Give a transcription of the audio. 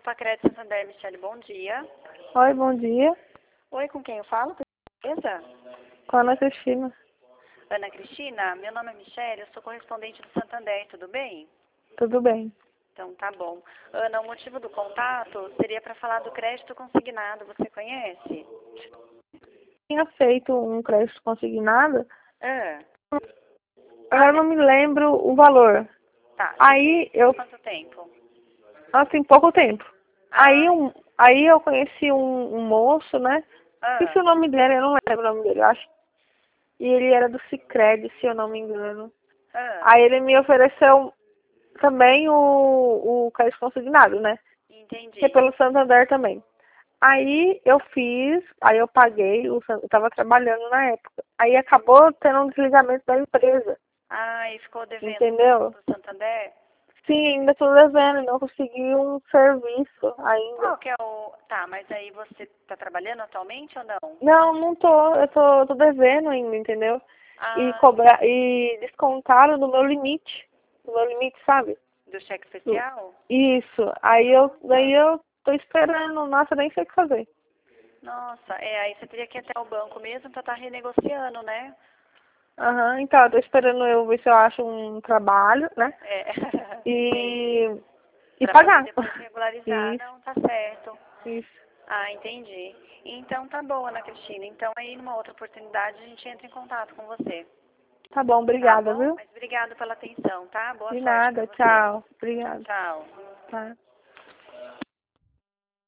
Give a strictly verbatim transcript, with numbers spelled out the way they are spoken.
Grupo Crédito Santander, Michele, bom dia. Oi, bom dia. Oi, com quem eu falo? Beleza? Com a Ana Cristina. Ana Cristina, meu nome é Michele, eu sou correspondente do Santander, tudo bem? Tudo bem. Então tá bom. Ana, o motivo do contato seria para falar do crédito consignado, você conhece? Tinha feito um crédito consignado, Ah, agora não me lembro o valor. tá. Aí eu, Quanto tempo? assim, pouco tempo. Ah, Aí, um, aí eu conheci um, um moço, né? Esqueci ah, o nome dele, eu não lembro o nome dele, eu acho. E ele era do Sicredi, se eu não me engano. ah, Aí ele me ofereceu também o, o crédito consignado, né? entendi. Que é pelo Santander também. Aí eu fiz, aí eu paguei, o San- eu estava trabalhando na época. Aí acabou tendo um desligamento da empresa, Ah, e ficou devendo entendeu? pro Santander? Sim, ainda estou devendo, não consegui um serviço ainda. Qual que é o... Tá, mas aí você tá trabalhando atualmente ou não? Não, não tô, eu tô, tô devendo ainda, entendeu? E Ah, cobrar, e descontaram do meu limite, do meu limite, sabe? do cheque Do- especial? Isso, aí eu, daí eu tô esperando, nossa, nem sei o que fazer. Nossa, é, aí você teria que ir até o banco mesmo pra estar renegociando, né? Aham, então, eu tô esperando eu ver se eu acho um trabalho, né? É, entendi. E, e Pra poder pagar. depois regularizar. Isso, Não, tá certo. isso. Ah, entendi. Então tá bom, Ana Cristina. Então aí numa outra oportunidade a gente entra em contato com você. Tá bom, Tá obrigada, bom? viu? Mas obrigado pela atenção, tá? Boa De sorte pra nada, você. tchau. Obrigada. Tchau. Tá.